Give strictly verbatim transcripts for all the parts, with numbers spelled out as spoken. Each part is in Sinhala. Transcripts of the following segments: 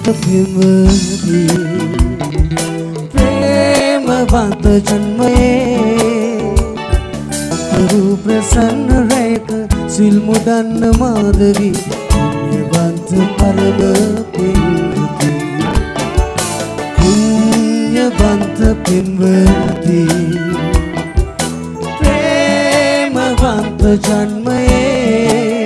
පින්වති ප්‍රේමවන්ත ජන්මයේ රූ ප්‍රසන්න රේක සිල් මුදන්න මාදවි පුණ්‍යවන්ත පරම පින්වති පුණ්‍යවන්ත පින්වති ප්‍රේමවන්ත ජන්මයේ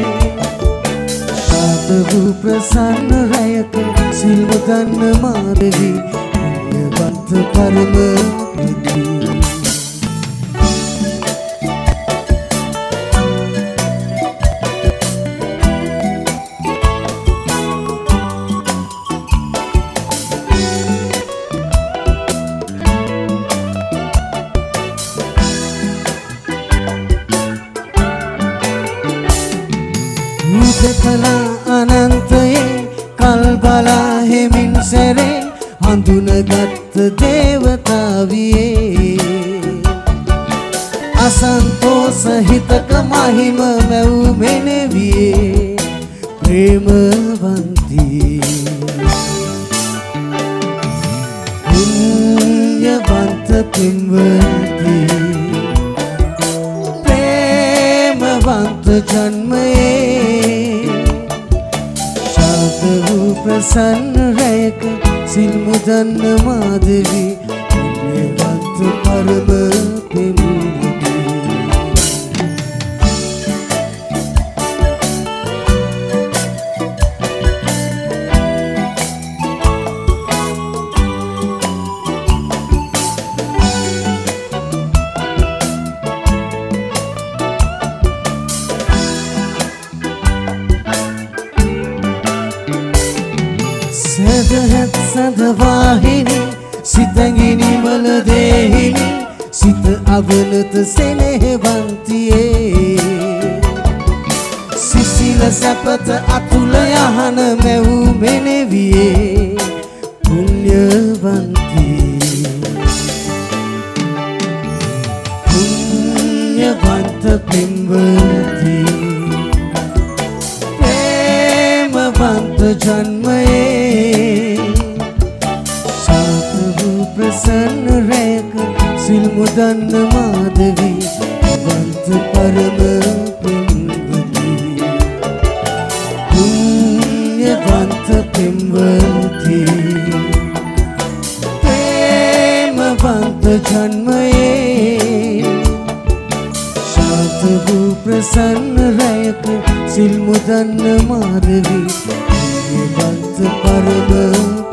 ශාන්ත ප්‍රසන්න රේක සිල් මුදන්න මාදවි පුණ්‍යවන්ත පරම පින්වති කලා අනන්තයේ කල්බලා හෙමින් සැරේ හඳුනගත් දේවතාවියේ අසන්තෝෂ හිතක මහිම මැව් මෙනෙවියේ ප්‍රේමවන්තී පුණ්‍යවන්ත පින්වතී ප්‍රේමවන්ත ජන්මයේ प्रसन्न रैक सिल मुदन्न माधवी पुण्यवंत परम पिंवती සදහත් සදවාහිනි සිතගිනි වල දෙහිනි සිත අවනත සෙනෙහවන්තියේ සිසිල සැපත අතුල යහන මැව් මෙනෙවියේ පුණ්‍යවන්තී පුණ්‍යවන්ත පින්වතී ප්‍රේමවන්ත ජන්මයේ प्रसन्न रैक सिल मुदन्न माधवी वंत परम पिंवती पुण्यवंत पिंवती प्रेमवंत जन्मये शांत प्रसन्न रैक सिल मुदन्न माधवी वंत परम